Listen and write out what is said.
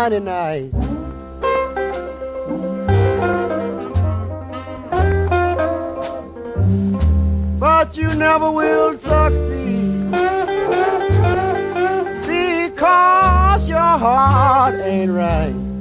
mighty nice. But you never will succeed because your heart ain't right.